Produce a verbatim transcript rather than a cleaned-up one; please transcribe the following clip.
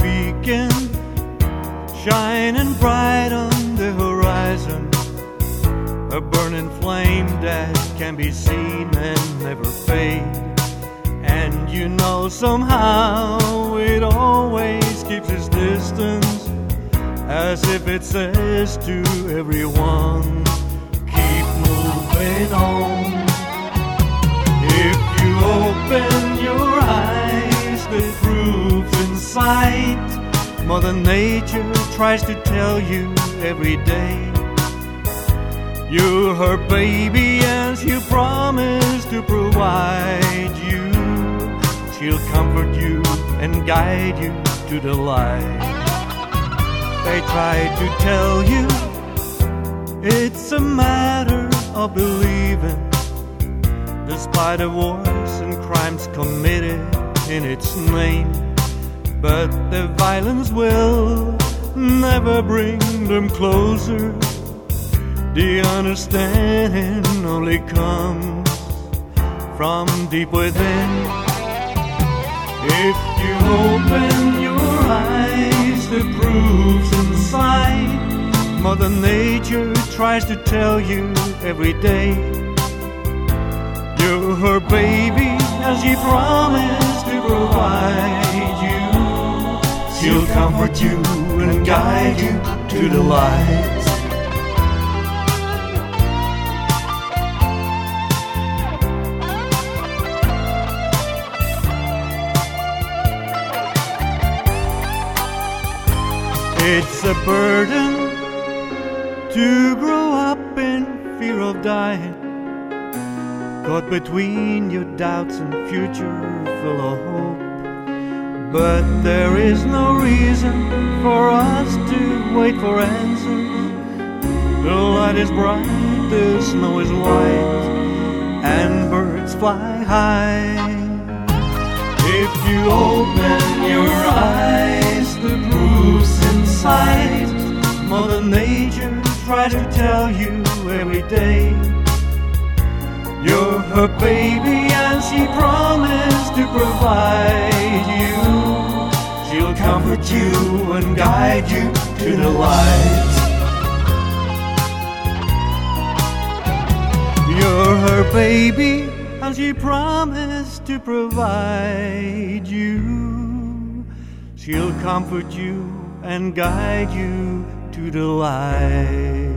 weekend, shining bright on the horizon, a burning flame that can be seen and never fade. And you know somehow it always keeps its distance, as if it says to everyone, keep moving on. If you open your eyes, the proof's in sight. Mother Nature tries to tell you every day you're her baby, and she'll promise to provide you. She'll comfort you and guide you to the light. They try to tell you it's a matter of believing, despite the wars and crimes committed in its name. But the violence will never bring them closer. The understanding only comes from deep within. If you open your eyes, the proof's inside. Mother Nature tries to tell you every day you're her baby, and she promised to provide you. She'll comfort you and guide you to the light. It's a burden to grow up in fear of dying, caught between your doubts and future full of hope. But there is no reason for us to wait for answers. The light is bright, the snow is white, and birds fly high. If you open your eyes, the proof's inside. Mother Nature tries to tell you every day you're her baby, and she promised to provide you. She'll comfort you and guide you to the light. You're her baby, and she promised to provide you. She'll comfort you and guide you to the light.